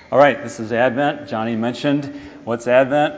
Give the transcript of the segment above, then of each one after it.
All right, this is Advent. Johnny mentioned what's Advent.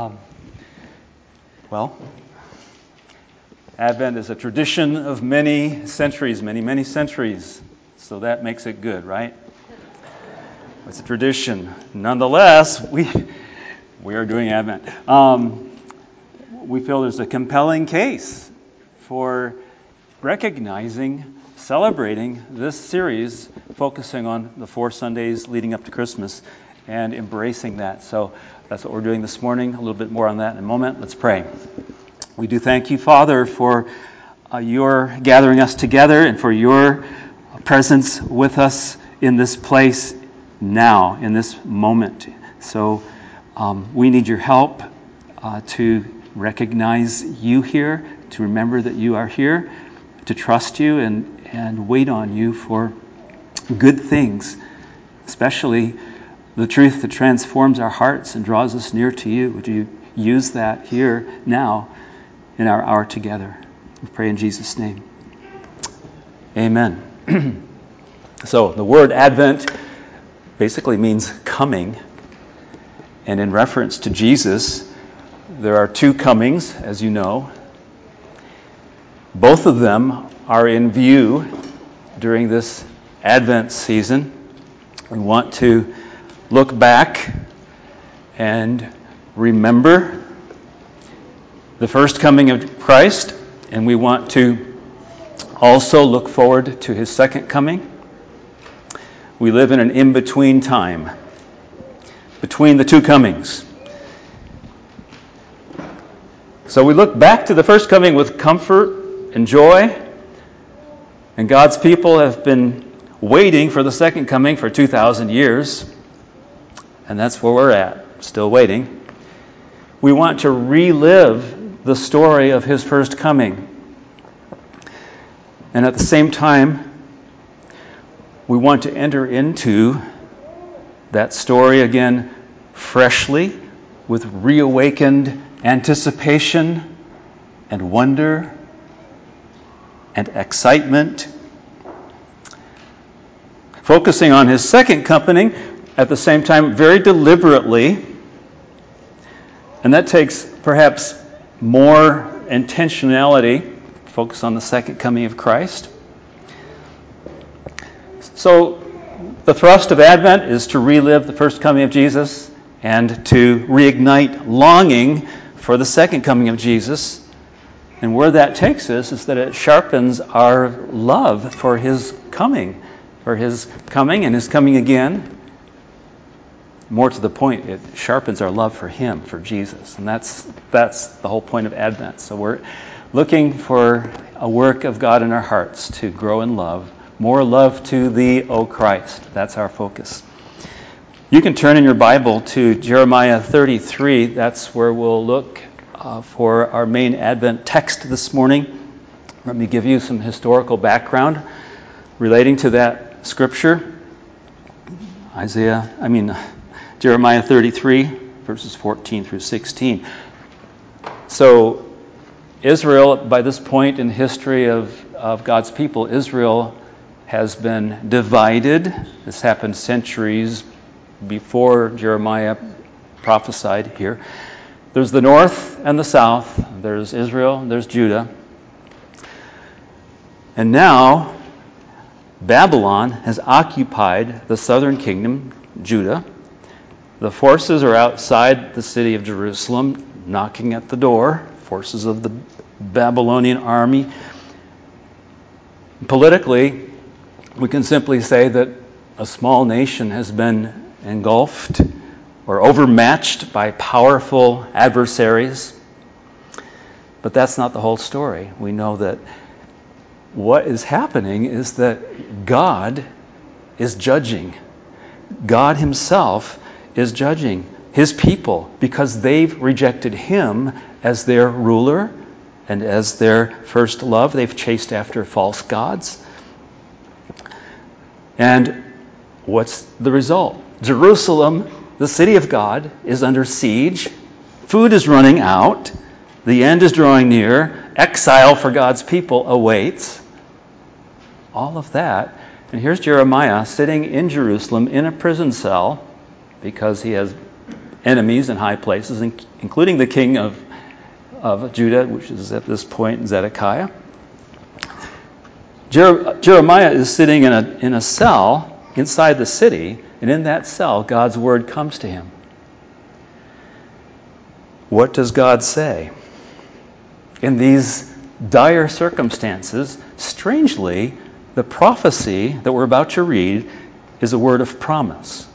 Well, Advent is a tradition of many centuries, many centuries. So that makes it good, right? It's a tradition. Nonetheless, we are doing Advent. We feel there's a compelling case for recognizing, celebrating this series, focusing on the 4 Sundays leading up to Christmas and embracing that. So that's what we're doing this morning. A little bit more on that in a moment. Let's pray. We do thank you, Father, for your gathering us together and for your presence with us in this place now, in this moment. So we need your help to recognize you here, to remember that you are here, to trust you and wait on you for good things, especially the truth that transforms our hearts and draws us near to you. Would you use that here now in our hour together? We pray in Jesus' name. Amen. So the word Advent basically means coming. And in reference to Jesus, there are 2 comings, as you know. Both of them are in view during this Advent season. We want to look back and remember the first coming of Christ, and we want to also look forward to his second coming. We live in an in-between time, between the 2 comings. So we look back to the first coming with comfort and joy, and God's people have been waiting for the second coming for 2,000 years, and that's where we're at, still waiting. We want to relive the story of his first coming, and at the same time, we want to enter into that story again freshly, with reawakened anticipation and wonder and excitement, focusing on his second coming at the same time very deliberately, and that takes perhaps more intentionality, focus on the second coming of Christ. So the thrust of Advent is to relive the first coming of Jesus and to reignite longing for the second coming of Jesus. And where that takes us is that it sharpens our love for his coming and his coming again. More to the point, it sharpens our love for him, for Jesus. And that's the whole point of Advent. So we're looking for a work of God in our hearts to grow in love. More love to thee, O Christ. That's our focus. You can turn in your Bible to Jeremiah 33. That's where we'll look for our main Advent text this morning. Let me give you some historical background relating to that scripture. Jeremiah 33, verses 14 through 16. So Israel, by this point in the history of God's people, Israel has been divided. This happened centuries before Jeremiah prophesied here. There's the north and the south. There's Israel and there's Judah. And now Babylon has occupied the southern kingdom, Judah. The forces are outside the city of Jerusalem, knocking at the door, forces of the Babylonian army. Politically, we can simply say that a small nation has been engulfed or overmatched by powerful adversaries. But that's not the whole story. We know that what is happening is that God is judging. God himself is judging his people because they've rejected him as their ruler and as their first love. They've chased after false gods. And what's the result? Jerusalem, the city of God, is under siege. Food is running out. The end is drawing near. Exile for God's people awaits. All of that. And here's Jeremiah sitting in Jerusalem in a prison cell because he has enemies in high places, including the king of Judah, which is at this point Zedekiah. Jeremiah is sitting in a cell inside the city, and in that cell, God's word comes to him. What does God say? In these dire circumstances, strangely, the prophecy that we're about to read is a word of promise,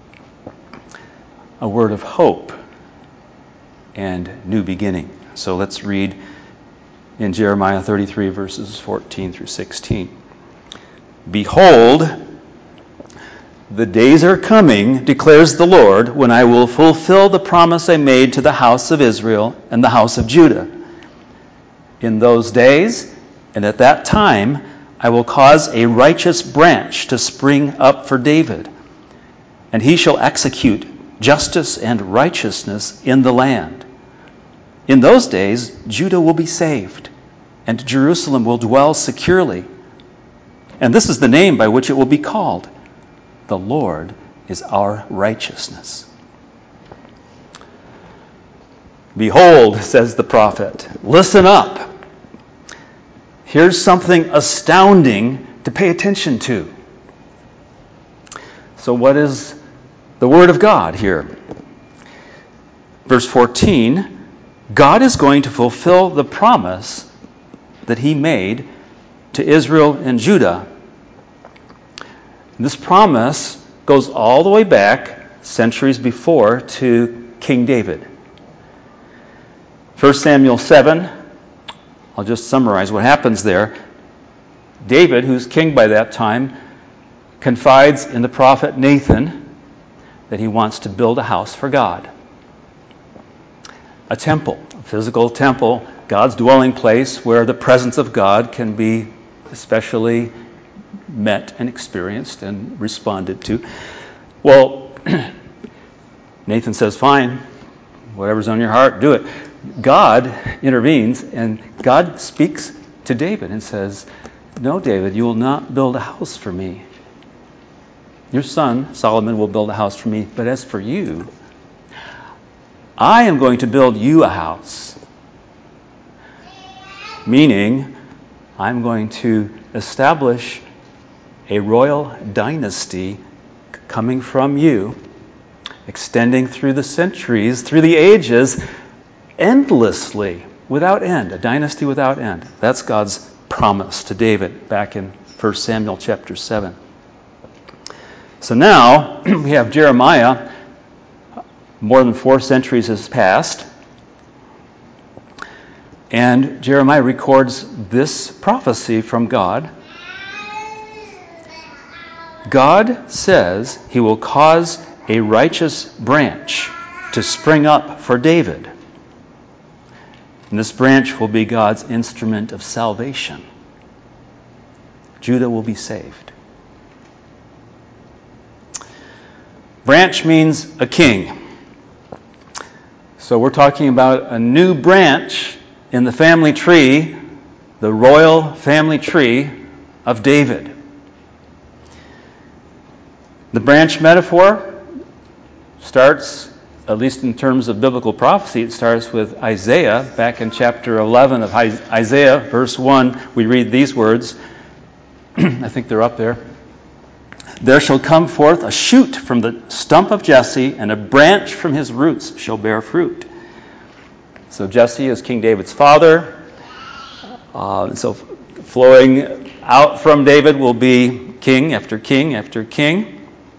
a word of hope, and new beginning. So let's read in Jeremiah 33, verses 14 through 16. Behold, the days are coming, declares the Lord, when I will fulfill the promise I made to the house of Israel and the house of Judah. In those days and at that time, I will cause a righteous branch to spring up for David, and he shall execute justice and righteousness in the land. In those days, Judah will be saved, and Jerusalem will dwell securely. And this is the name by which it will be called: the Lord is our righteousness. Behold, says the prophet, listen up. Here's something astounding to pay attention to. So what is the Word of God here? Verse 14, God is going to fulfill the promise that he made to Israel and Judah. This promise goes all the way back, centuries before, to King David. 1 Samuel 7, I'll just summarize what happens there. David, who's king by that time, confides in the prophet Nathan that he wants to build a house for God. A temple, a physical temple, God's dwelling place where the presence of God can be especially met and experienced and responded to. Well, Nathan says, fine, whatever's on your heart, do it. God intervenes, and God speaks to David and says, no, David, you will not build a house for me. Your son, Solomon, will build a house for me, but as for you, I am going to build you a house. Meaning, I'm going to establish a royal dynasty coming from you, extending through the centuries, through the ages, endlessly, without end, a dynasty without end. That's God's promise to David back in 1 Samuel chapter 7. So now we have Jeremiah. More than 4 centuries has passed, and Jeremiah records this prophecy from God. God says he will cause a righteous branch to spring up for David. And this branch will be God's instrument of salvation. Judah will be saved. Branch means a king. So we're talking about a new branch in the family tree, the royal family tree of David. The branch metaphor starts, at least in terms of biblical prophecy, it starts with Isaiah. Back in chapter 11 of Isaiah, verse 1, we read these words. I think they're up there. There shall come forth a shoot from the stump of Jesse, and a branch from his roots shall bear fruit. So Jesse is King David's father. So flowing out from David will be king after king after king.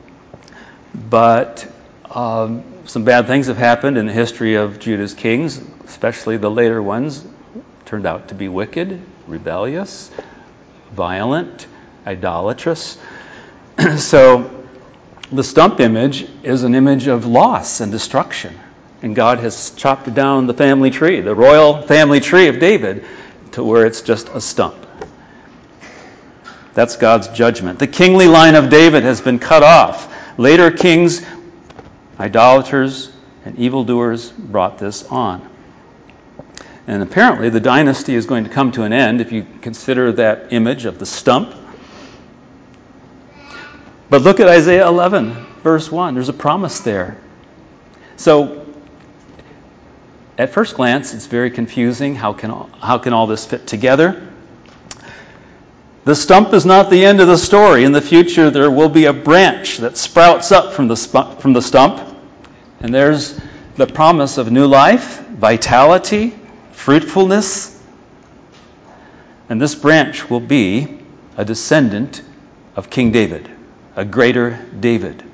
But some bad things have happened in the history of Judah's kings, especially the later ones. Turned out to be wicked, rebellious, violent, idolatrous. So the stump image is an image of loss and destruction. And God has chopped down the family tree, the royal family tree of David, to where it's just a stump. That's God's judgment. The kingly line of David has been cut off. Later kings, idolaters, and evildoers brought this on. And apparently the dynasty is going to come to an end if you consider that image of the stump. But look at Isaiah 11. verse 1. There's a promise there. So, at first glance, it's very confusing. How can all this fit together? The stump is not the end of the story. In the future, there will be a branch that sprouts up from the stump. And there's the promise of new life, vitality, fruitfulness. And this branch will be a descendant of King David, a greater David.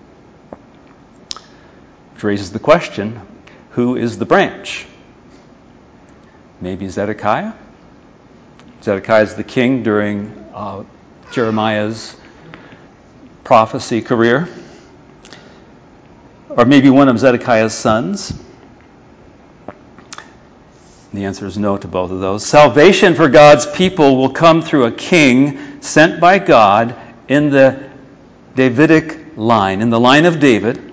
Which raises the question, who is the branch? Maybe Zedekiah? Zedekiah is the king during Jeremiah's prophecy career. Or maybe one of Zedekiah's sons. The answer is no to both of those. Salvation for God's people will come through a king sent by God in the Davidic line, in the line of David.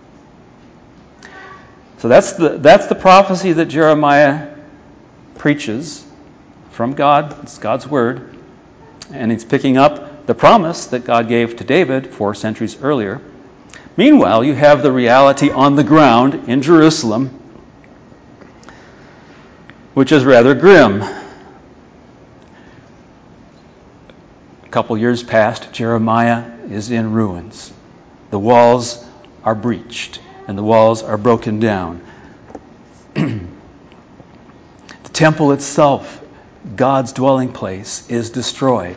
So that's the prophecy that Jeremiah preaches from God. It's God's word. And he's picking up the promise that God gave to David 4 centuries earlier. Meanwhile, you have the reality on the ground in Jerusalem, which is rather grim. A couple years past, Jeremiah is in ruins. The walls are breached, and the walls are broken down. The temple itself, God's dwelling place, is destroyed.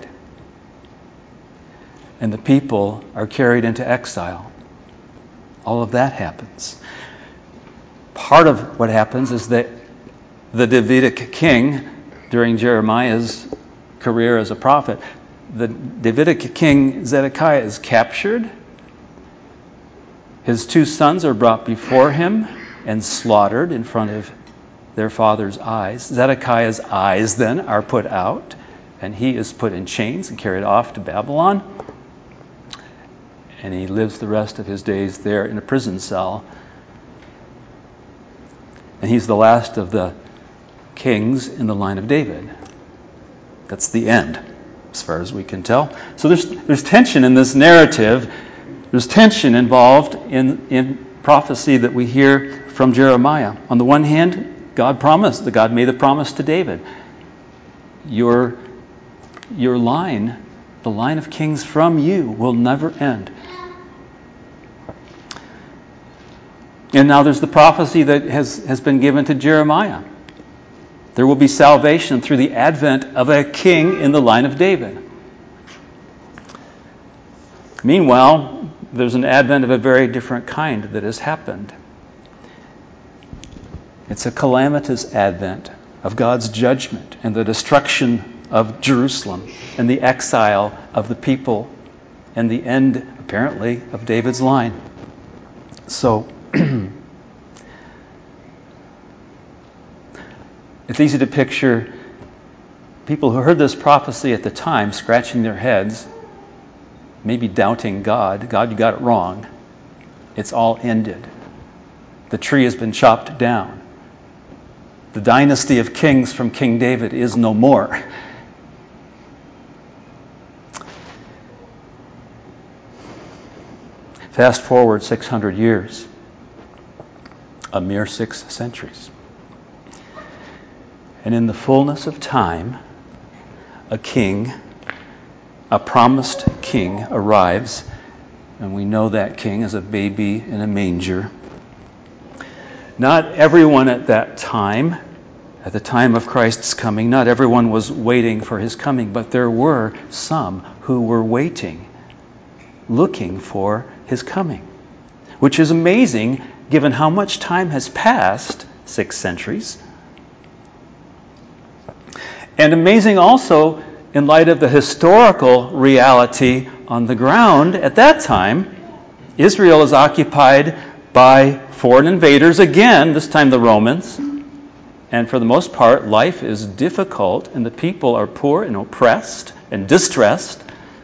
And the people are carried into exile. All of that happens. Part of what happens is that the Davidic king, during Jeremiah's career as a prophet, the Davidic king Zedekiah is captured. His 2 sons are brought before him and slaughtered in front of their father's eyes. Zedekiah's eyes then are put out, and he is put in chains and carried off to Babylon. And he lives the rest of his days there in a prison cell. And he's the last of the kings in the line of David. That's the end, as far as we can tell. So there's tension in this narrative. There's tension involved in prophecy that we hear from Jeremiah. On the one hand, God made the promise to David. Your line, the line of kings from you, will never end. And now there's the prophecy that has been given to Jeremiah. There will be salvation through the advent of a king in the line of David. Meanwhile, there's an advent of a very different kind that has happened. It's a calamitous advent of God's judgment and the destruction of Jerusalem and the exile of the people and the end, apparently, of David's line. So, it's easy to picture people who heard this prophecy at the time scratching their heads, maybe doubting God. God, you got it wrong. It's all ended. The tree has been chopped down. The dynasty of kings from King David is no more. Fast forward 600 years. A mere 6 centuries. And in the fullness of time, a king, a promised king, arrives. And we know that king is a baby in a manger. Not everyone at that time, at the time of Christ's coming, not everyone was waiting for his coming, but there were some who were waiting, looking for his coming. Which is amazing, given how much time has passed, 6 centuries. And amazing also in light of the historical reality on the ground. At that time, Israel is occupied by foreign invaders again, this time the Romans. And for the most part, life is difficult, and the people are poor and oppressed and distressed.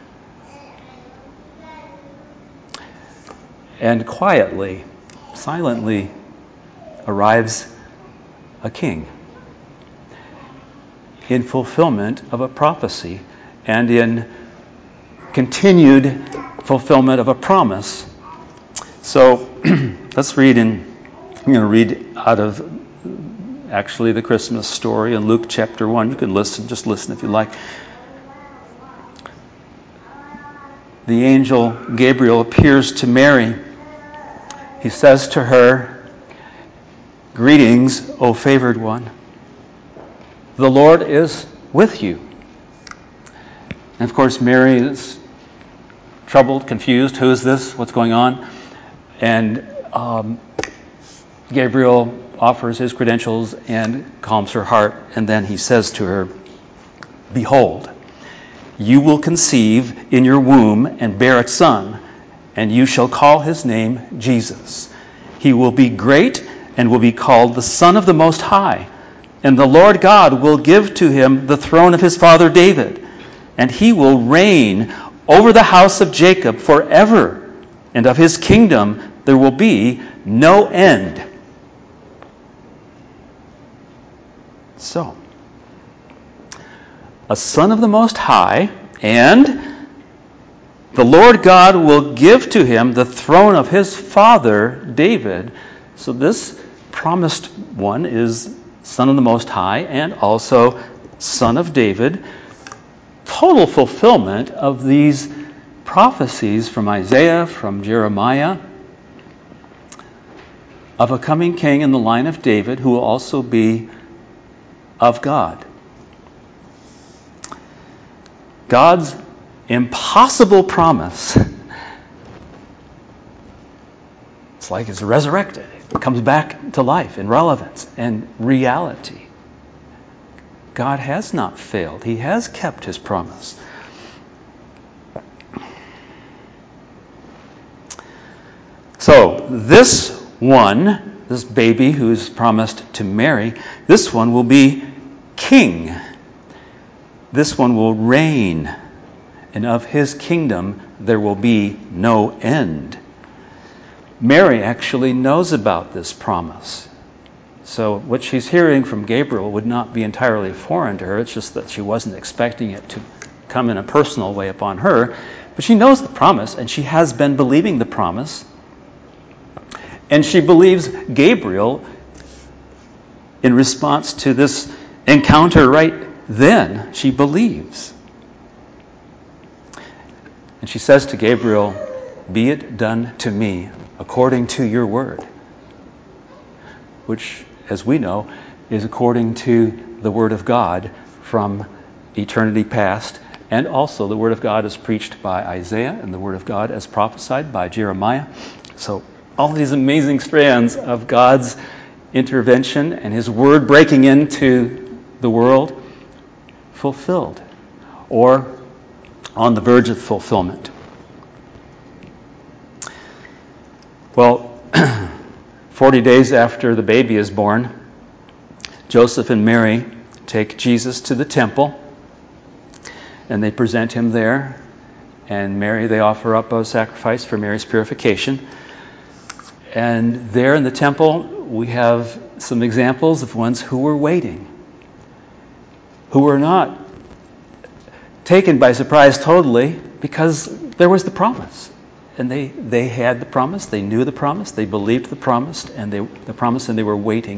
And quietly, silently arrives a king in fulfillment of a prophecy and in continued fulfillment of a promise So let's read I'm going to read out of actually the Christmas story in Luke chapter 1. You can just listen if you like. The angel Gabriel appears to Mary. He says to her, "Greetings, O favored one. The Lord is with you." And of course, Mary is troubled, confused. Who is this? What's going on? And Gabriel offers his credentials and calms her heart. And then he says to her, "Behold, you will conceive in your womb and bear a son, and you shall call his name Jesus. He will be great and will be called the Son of the Most High. And the Lord God will give to him the throne of his father David, and he will reign over the house of Jacob forever, and of his kingdom there will be no end." So, a son of the Most High, and the Lord God will give to him the throne of his father David. So this promised one is Son of the Most High and also Son of David. Total fulfillment of these prophecies from Isaiah, from Jeremiah, of a coming king in the line of David who will also be of God. God's impossible promise, it's like it's resurrected. It comes back to life and relevance and reality. God has not failed. He has kept his promise. So this baby who's promised to Mary, this one will be king. This one will reign, and of his kingdom there will be no end. Mary actually knows about this promise. So what she's hearing from Gabriel would not be entirely foreign to her. It's just that she wasn't expecting it to come in a personal way upon her. But she knows the promise, and she has been believing the promise. And she believes Gabriel in response to this encounter right then. She believes. And she says to Gabriel, "Be it done to me according to your word," which, as we know, is according to the word of God from eternity past. And also the word of God is preached by Isaiah, and the word of God as prophesied by Jeremiah. So all these amazing strands of God's intervention and his word breaking into the world fulfilled, or on the verge of fulfillment. Well, 40 days after the baby is born, Joseph and Mary take Jesus to the temple, and they present him there. And they offer up a sacrifice for Mary's purification. And there in the temple, we have some examples of ones who were waiting, who were not taken by surprise totally, because there was the promise. And they had the promise, they knew the promise, they believed the promise, and they were waiting.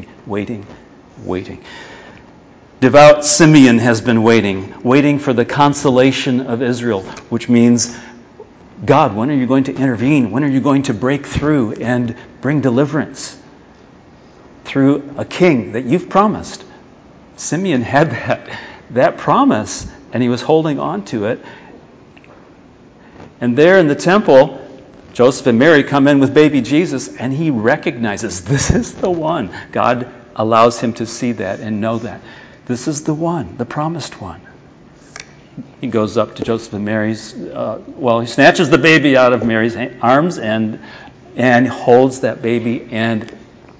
Devout Simeon has been waiting for the consolation of Israel, which means, God, when are you going to intervene? When are you going to break through and bring deliverance through a king that you've promised? Simeon had that promise, and he was holding on to it. And there in the temple, Joseph and Mary come in with baby Jesus, and he recognizes this is the one. God allows him to see that and know that. This is the one, the promised one. He goes up to Joseph and Mary's, he snatches the baby out of Mary's arms and holds that baby and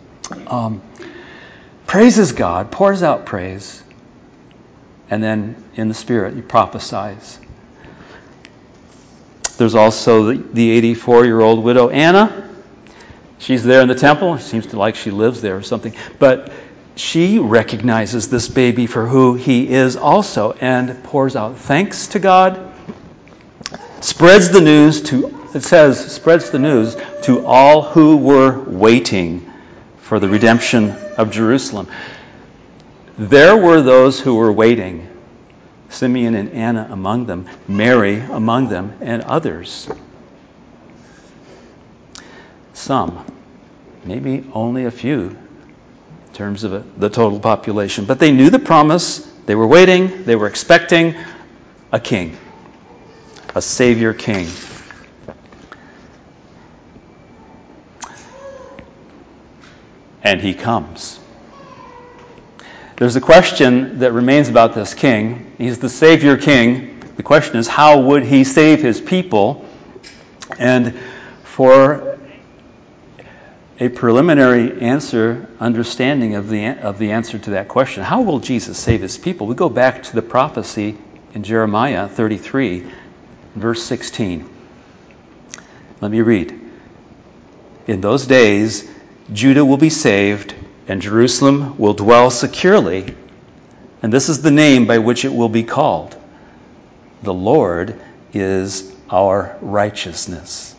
praises God, pours out praise, and then in the Spirit he prophesies. There's also the 84-year-old widow Anna. She's there in the temple. It seems like she lives there or something. But she recognizes this baby for who he is also and pours out thanks to God, spreads the news to it says, spreads the news to all who were waiting for the redemption of Jerusalem. There were those who were waiting, Simeon and Anna among them, Mary among them, and others. Some, maybe only a few in terms of the total population. But they knew the promise. They were waiting. They were expecting a king, a Savior king. And he comes. There's a question that remains about this king. He's the Savior king. The question is, how would he save his people? And for a preliminary understanding of the answer to that question, how will Jesus save his people? We go back to the prophecy in Jeremiah 33, verse 16. Let me read. In those days, Judah will be saved, and Jerusalem will dwell securely. And this is the name by which it will be called. The Lord is our righteousness.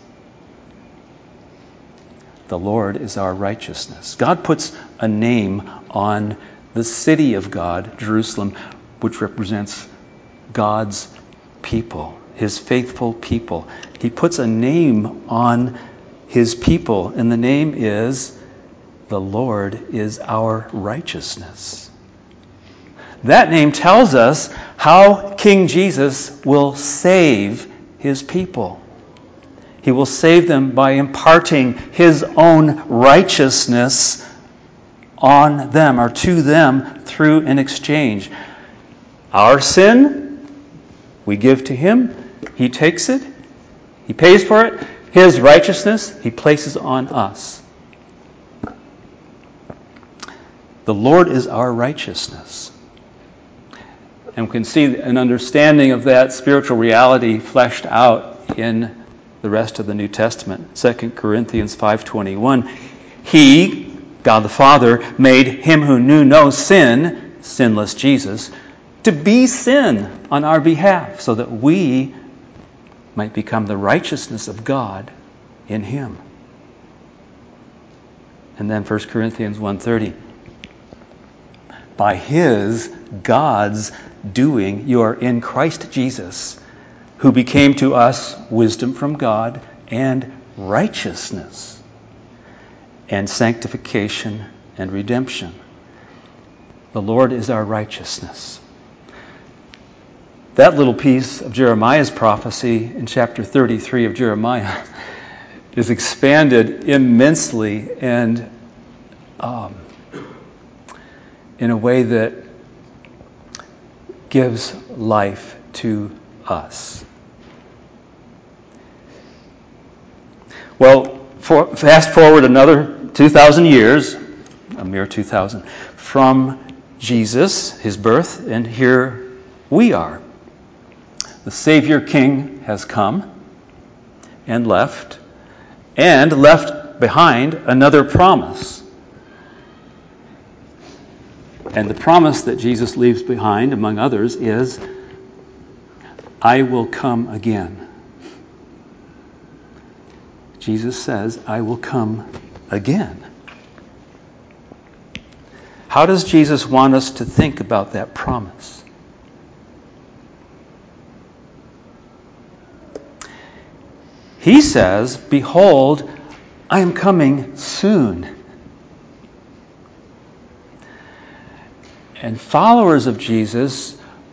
The Lord is our righteousness. God puts a name on the city of God, Jerusalem, which represents God's people, his faithful people. He puts a name on his people, and the name is the Lord is our righteousness. That name tells us how King Jesus will save his people. He will save them by imparting his own righteousness on them or to them through an exchange. Our sin, we give to him. He takes it. He pays for it. His righteousness, he places on us. The Lord is our righteousness. And we can see an understanding of that spiritual reality fleshed out in the rest of the New Testament. 2 Corinthians 5:21. He, God the Father, made him who knew no sin, sinless Jesus, to be sin on our behalf, so that we might become the righteousness of God in him. And then 1 Corinthians 1:30. By his, God's doing, you are in Christ Jesus, who became to us wisdom from God and righteousness and sanctification and redemption. The Lord is our righteousness. That little piece of Jeremiah's prophecy in chapter 33 of Jeremiah is expanded immensely and in a way that gives life to us. Well, fast forward another 2,000 years, a mere 2,000, from Jesus, his birth, and here we are. The Savior King has come and left behind another promise. And the promise that Jesus leaves behind, among others, is, I will come again. Jesus says, I will come again. How does Jesus want us to think about that promise? He says, behold, I am coming soon. And followers of Jesus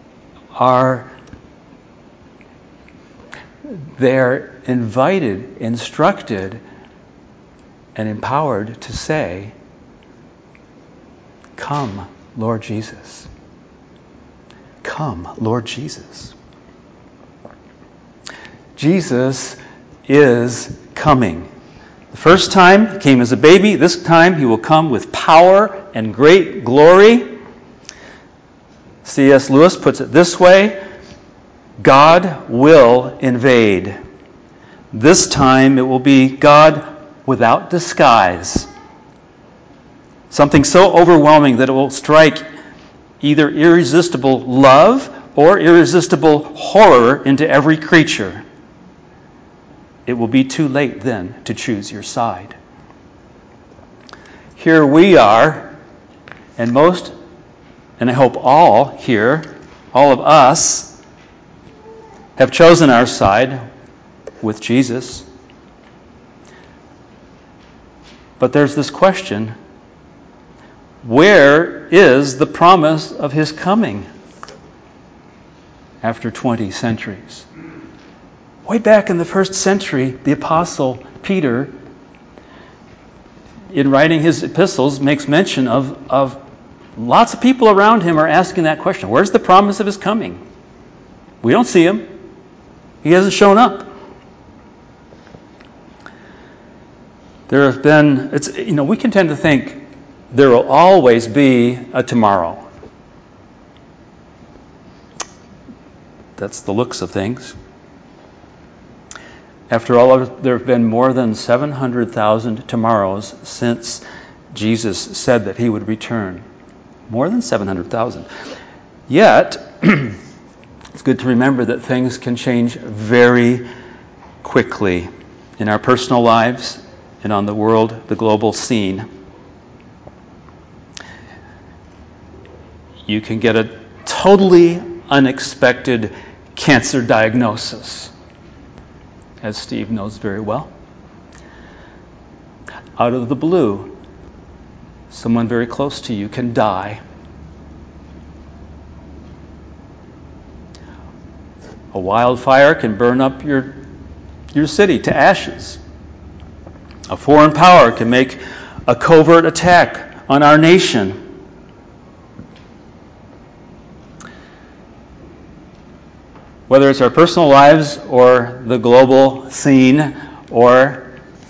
they're invited, instructed, and empowered to say, come, Lord Jesus. Come, Lord Jesus. Jesus is coming. The first time he came as a baby. This time he will come with power and great glory. C.S. Lewis puts it this way: God will invade. This time it will be God without disguise. Something so overwhelming that it will strike either irresistible love or irresistible horror into every creature. it will be too late then to choose your side. Here we are, and most, and I hope all here, all of us, have chosen our side with Jesus. But there's this question, where is the promise of his coming after 20 centuries? Way back in the first century, the Apostle Peter, in writing his epistles, makes mention of lots of people around him are asking that question. Where's the promise of his coming? We don't see him. He hasn't shown up. There have been, we can tend to think there will always be a tomorrow. That's the looks of things. After all, there have been more than 700,000 tomorrows since Jesus said that he would return. More than 700,000. Yet, it's good to remember that things can change very quickly in our personal lives and on the global scene. You can get a totally unexpected cancer diagnosis, as Steve knows very well. Out of the blue, someone very close to you can die. A wildfire can burn up your city to ashes. A foreign power can make a covert attack on our nation. Whether it's our personal lives or the global scene or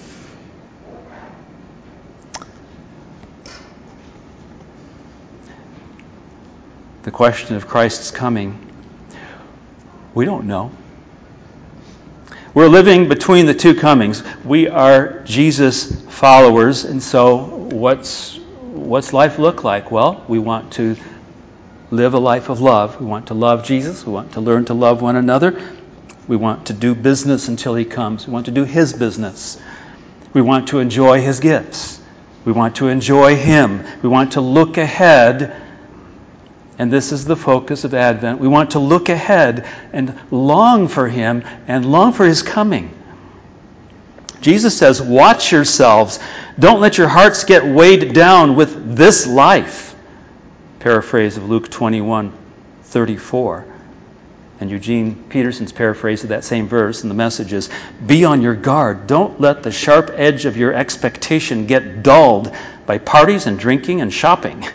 the question of Christ's coming, we don't know. We're living between the two comings. We are Jesus followers, and so what's life look like? Well, we want to live a life of love. We want to love Jesus. We want to learn to love one another. We want to do business until he comes. We want to do his business. We want to enjoy his gifts. We want to enjoy him. We want to look ahead. And this is the focus of Advent. We want to look ahead and long for him and long for his coming. Jesus says, watch yourselves. Don't let your hearts get weighed down with this life. Paraphrase of Luke 21:34. And Eugene Peterson's paraphrase of that same verse in the Message is, be on your guard. Don't let the sharp edge of your expectation get dulled by parties and drinking and shopping.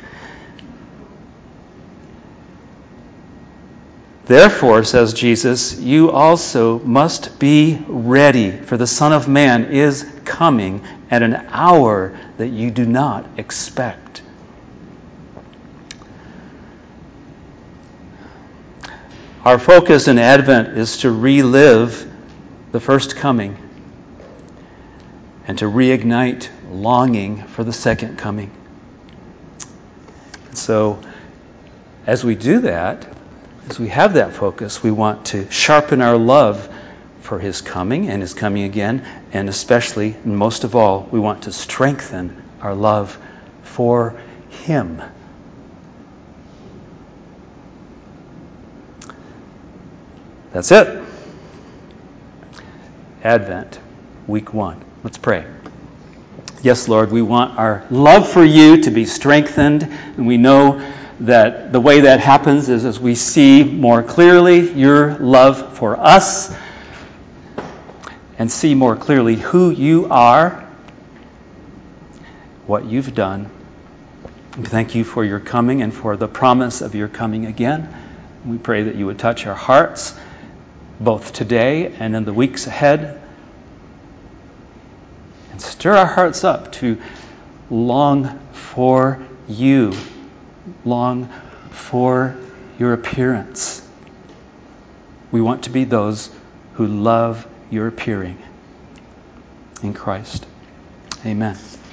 Therefore, says Jesus, you also must be ready, for the Son of Man is coming at an hour that you do not expect. Our focus in Advent is to relive the first coming and to reignite longing for the second coming. So, as we do that, as we have that focus, we want to sharpen our love for his coming and his coming again, and especially, and most of all, we want to strengthen our love for him. That's it. Advent, week 1. Let's pray. Yes, Lord, we want our love for you to be strengthened, and we know that the way that happens is as we see more clearly your love for us and see more clearly who you are, what you've done. We thank you for your coming and for the promise of your coming again. We pray that you would touch our hearts both today and in the weeks ahead and stir our hearts up to long for you. Long for your appearance. We want to be those who love your appearing in Christ. Amen.